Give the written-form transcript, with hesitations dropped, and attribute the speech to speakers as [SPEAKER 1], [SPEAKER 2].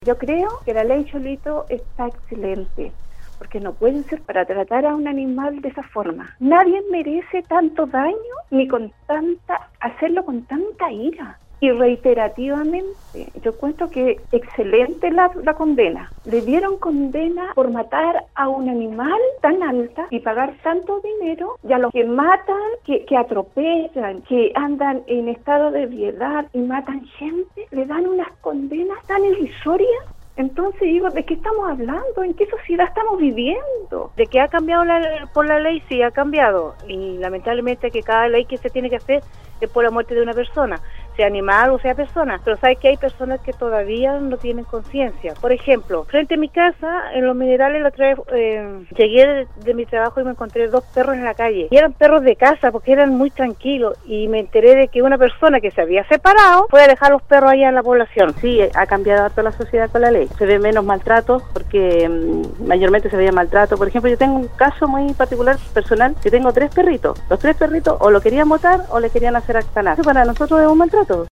[SPEAKER 1] Yo creo que la ley Cholito está excelente, porque no pueden ser para tratar a un animal de esa forma. Nadie merece tanto daño, ni hacerlo con tanta ira. Y reiterativamente, yo encuentro que excelente la condena. Le dieron condena por matar a un animal tan alta y pagar tanto dinero, y a los que matan, que atropellan, que andan en estado de ebriedad y matan gente, le dan unas condenas tan irrisorias. Entonces digo, ¿de qué estamos hablando? ¿En qué sociedad estamos viviendo?
[SPEAKER 2] De que ha cambiado por la ley, sí, ha cambiado. Y lamentablemente que cada ley que se tiene que hacer es por la muerte de una persona, sea animal o sea persona. Pero sabes que hay personas que todavía no tienen conciencia. Por ejemplo, frente a mi casa, en Los Minerales, la otra vez llegué de mi trabajo y me encontré 2 perros en la calle. Y eran perros de casa porque eran muy tranquilos. Y me enteré de que una persona que se había separado fue a dejar los perros allá en la población. Sí, ha cambiado harto la sociedad con la ley. Se ve menos maltrato porque mayormente se veía maltrato. Por ejemplo, yo tengo un caso muy particular, personal, que tengo 3 perritos. Los 3 perritos o lo querían botar o le querían hacer eutanasia. Para nosotros es un maltrato.